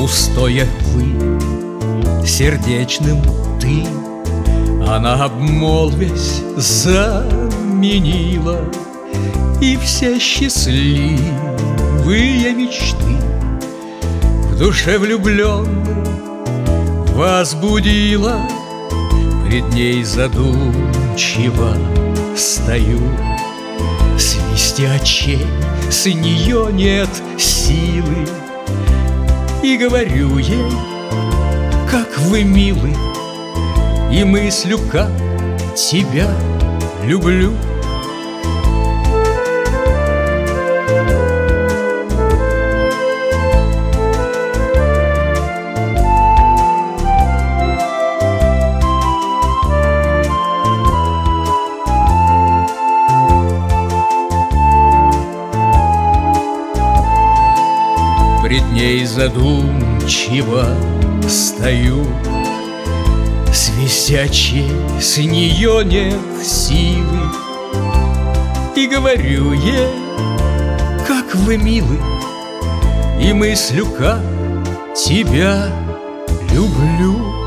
Пустое «вы» сердечным «ты» она, обмолвясь, заменила, и все счастливые мечты в душе влюбленной возбудила. Пред ней задумчиво стою, свести очей с нее нет силы, и говорю ей: как вы милы, и мыслю, как тебя люблю. Пред ней задумчиво стою, свести очей с нее нет силы, и говорю ей: как вы милы, и мыслю, как тебя люблю.